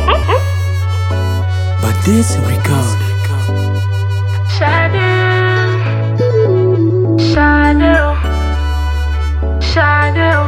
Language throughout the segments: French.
But this record. Shadow, shadow.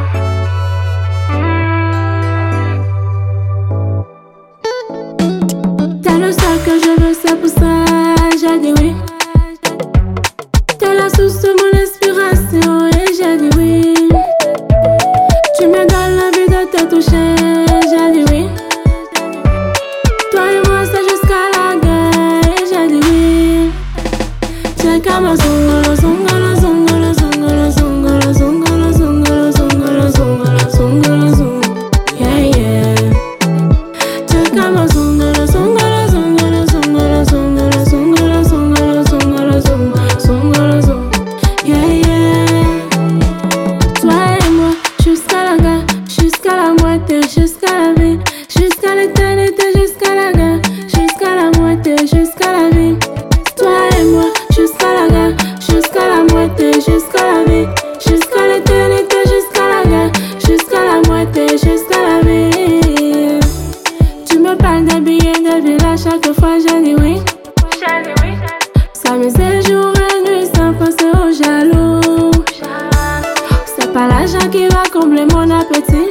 T'es le seul que je veux, c'est pour ça j'ai dit oui. T'es la source de mon inspiration et j'ai dit oui. Tu me donnes l'envie de te toucher, j'ai dit oui. Toi et moi c'est jusqu'à la guerre et j'ai dit oui. C'est comme un zongolo, zongolo, zongolo, zongolo, zongolo, zongolo, zongolo, zongolo, zongolo, zongolo, zongolo, yeah yeah. C'est comme un zongolo, zongolo, zongolo, zongolo, zongolo, zongolo, zongolo, zongolo, zongolo, zongolo, zongolo, yeah yeah. Toi et moi jusqu'à la gare, jusqu'à la moitié, jusqu'à la vie, jusqu'à l'éternité, jusqu'à la gare, jusqu'à la moitié, jusqu'à la vie. Toi et moi jusqu'à la gare, jusqu'à la moitié, jusqu'à la vie, jusqu'à l'éternité, jusqu'à la gare, jusqu'à la moitié, jusqu'à la vie. Tu me parles des billets de ville à chaque fois, j'ai dit oui. S'amuser jour et nuit sans penser aux jaloux. C'est pas l'argent qui va combler mon appétit.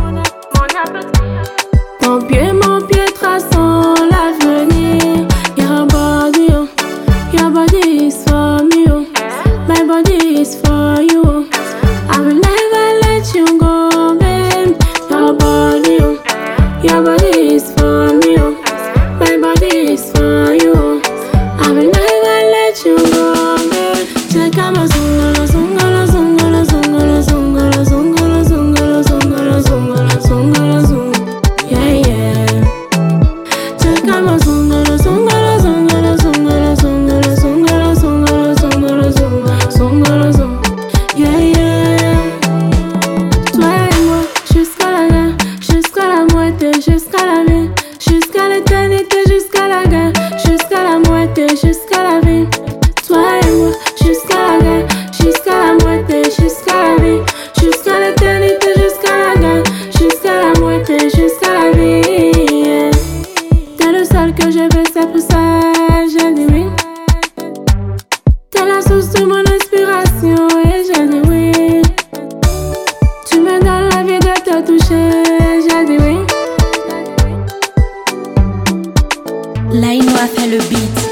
Mon pied traçant l'avenir. Your body, oh, your body is for me, oh. My body is for you, oh. I will never let you go, babe. Your body, oh, your body is for me, oh. My body is for you, oh. I will never let you go, babe. Check out my zongolo, zongolo, zongolo, zongolo, zongolo, zongolo, zongolo, zongolo, zongolo, zongolo, zongolo, yeah yeah. Check out my zongolo, zongolo, zongolo, zongolo, zongolo, zongolo, zongolo, zongolo, zongolo, zongolo, zongolo, yeah yeah. Toi et moi jusqu'à la gare, jusqu'à la moitié, jusqu'à la vie, jusqu'à l'éternité, jusqu'à la gare, jusqu'à la moitié, jusqu'à la vie. Toi et moi jusqu'à la gare, jusqu'à la moitié, jusqu'à la vie, jusqu'à l'éternité, jusqu'à la gare, jusqu'à la moitié, jusqu'à la vie. T'es le seul que je veux, c'est pour ça j'ai dit oui. T'es la source de mon inspiration et j'ai dit oui. Tu me donnes l'envie de te toucher, j'ai dit oui. Laino a fait le beat.